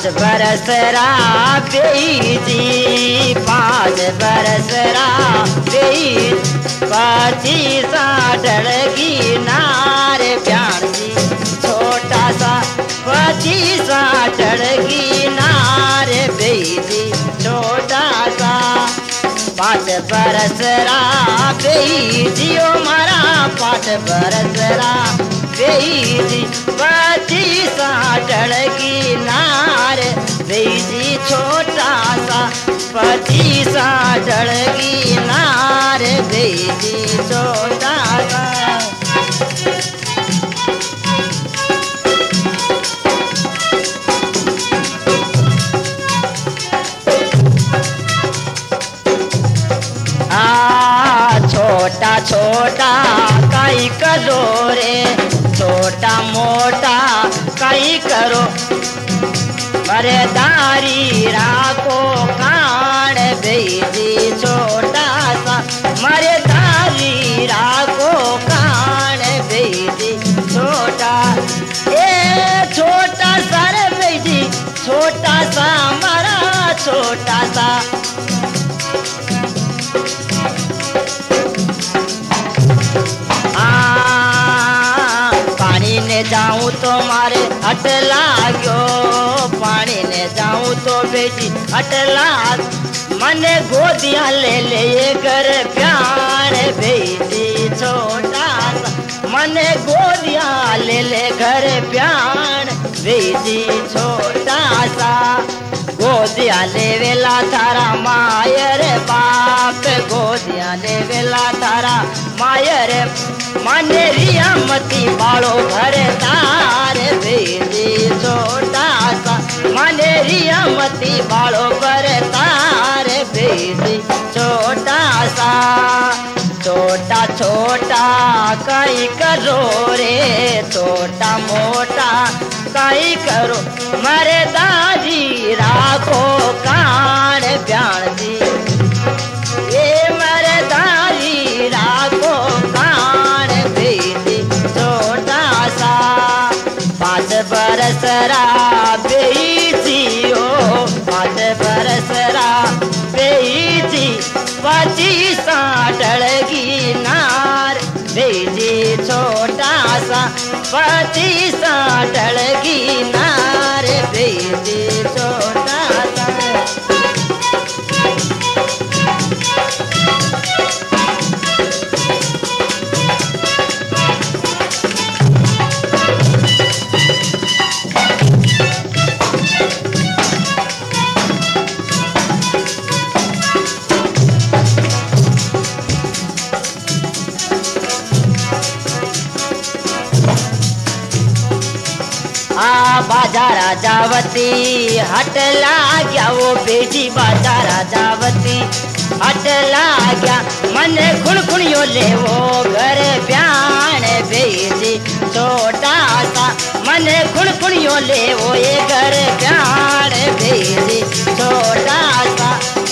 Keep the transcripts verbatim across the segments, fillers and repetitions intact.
पाँच बरस रा बेजी पाँच बरस रा बेज पच्चीस डड़गी नार ब्याण जी छोटा सा पच्चीस डड़गी नार बेजी छोटा सा पाँच बरस रा बेजियो मारा पाँच बरस रा बेजी पच्चीस डड़गी नार बेजी छोटा सा पच्चीस डड़गी नार बेजी छोटा सा छोटा छोटा काई करो रे छोटा मोटा काई करो मरेदारी राखो कान बेजी छोटा सा मरेदारी राखो कान बेजी छोटा ए छोटा सा रे बेजी छोटा सा मारा छोटा सा ने जाऊं तो मारे हट लाग्यो पानी ने जाऊं तो बेजी हट लाग मने गोदियां ले ले ये घर प्यार बेजी छोटा सा मने गोदियां ले ले घर प्यार बेजी छोटा सा गोदियां ले वेला थारा मायर बाप गोदियां ले वेला थारा मायर माने रिया मती बालो घर तार बेजी छोटा सा माने रिया मती बालो घर तार बेजी छोटा सा छोटा छोटा कई करो रे छोटा मोटा कई करो मरे दादी राखो कान ब्याण जी ये मरे दादी राखो कान बेजी छोटा सा पाँच बरस रा बेजियो पाँच बरस रा बेजी पच्चीस डड़गी नार बेजी छोटा सा पच्चीस डड़गी नार बेजी छोटा सा बाजारा जावती हट लाग्या वो बेजी बाजारा जावती हट लाग्या मन खुण खुणियो ले वो घर प्याण बेजी छोटा सा मन खुण खुणियो ले वो ये घर प्याण बेजी छोटा सा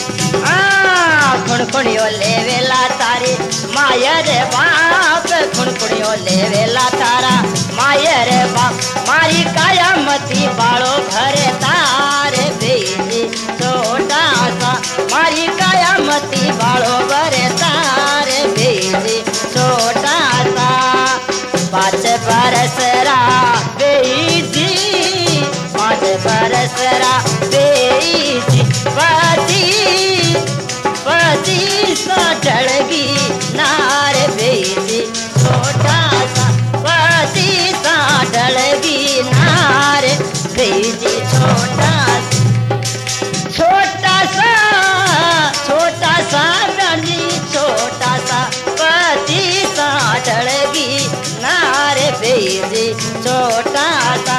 खुण खुणियो ले वेला तारी मायर बाप खुण खुणियो ले वेला तारा मायर बाप मारी काया मती बालो घर तार बेजी छोटा सा मारी काया मती बालो घर तार बेजी छोटा सा पाँच बरस रा बेजी पाँच बरस रा बेजी पच्चीस पच्चीस डड़गी नार बेजी छोटा सा पच्चीस डड़गी नार बेजी छोटा छोटा सा छोटा सा डड़ी छोटा सा पच्चीस डड़गी नार बेजी छोटा सा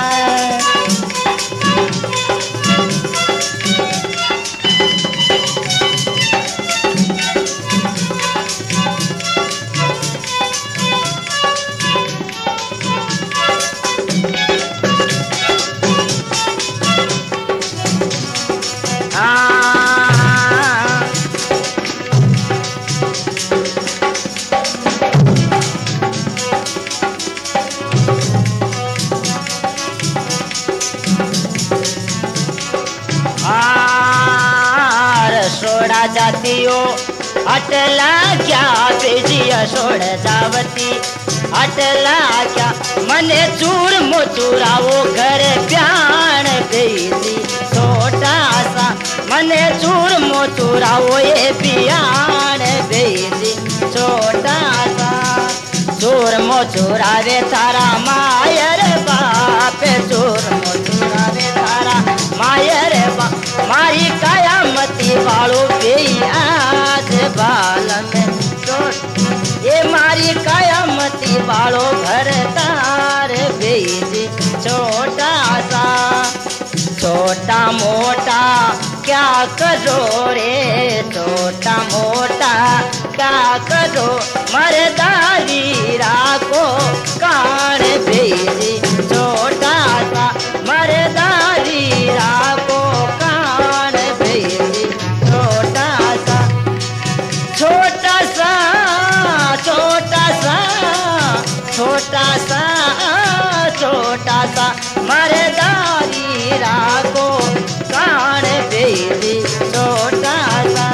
हटला क्या बेजिया सोड़ जावती, हटला क्या मने चूर मोचुरावो घर प्याण बेजी छोटा सा, मने चूर मोचुरावो ये प्याण बेजी छोटा सा। चोर मोचुरावे तारा मायर बाप, चोर मोचुरावे तारा मायर बाप, मारी कायामती वालो बेई आज बाल में चोट, ये मारी कायामती वालो घर तार बेजी छोटा सा। छोटा मोटा क्या करो रे, छोटा मोटा क्या करो मर्दारी राखो कान भेजी छोटा सा, मर्दारी राखो कान भेजी छोटा सा। छोटा सा छोटा सा छोटा सा छोटा सा मर्दारी राखो कान भेजी छोटा सा।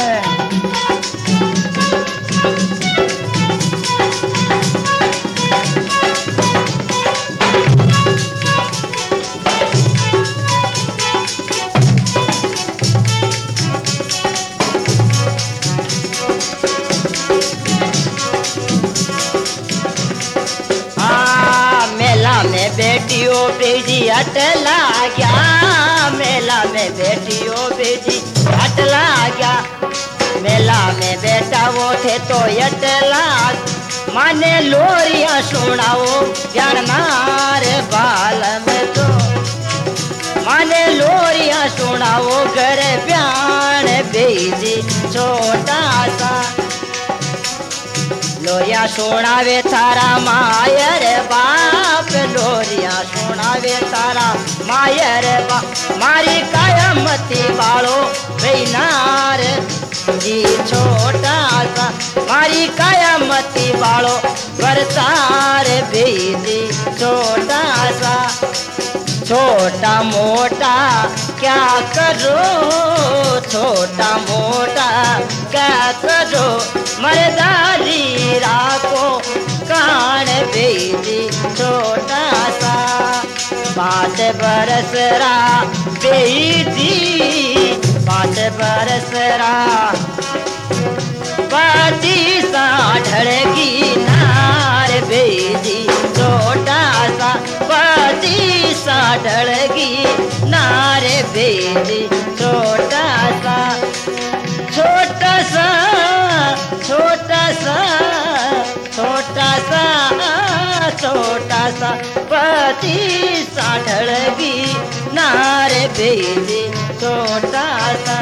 बेटियों बेजी हटला गया, मेला में बेटियों बेजी हटला गया, मेला में बेटा वो थे तो हटला, माने लोरिया सुनाओ ज्ञान मारे बाल में तो, माने लोरिया सुनाओ घर प्याण बेजी छोटा सा। लोरिया सुनावे तारा मायर बाप, लोरिया सुनावे तारा मायर बाप, मारी कायामती वालो बेनार जी छोटा सा, मारी कायामती वालो बरसार बेजी छोटा सा। छोटा मोटा क्या करो, छोटा मोटा क्या करो मर्दारी राखो कान बेजी छोटा सा। पाँच बरस रा बेजी, पाँच बरस रा पाती सा ढड़गी नार बेजी छोटा सा, पाती सा ढड़गी नार बेजी छोटा सा। छोटा सा छोटा सा छोटा सा छोटा सा पति सा ढड़गी नार बेजी छोटा सा।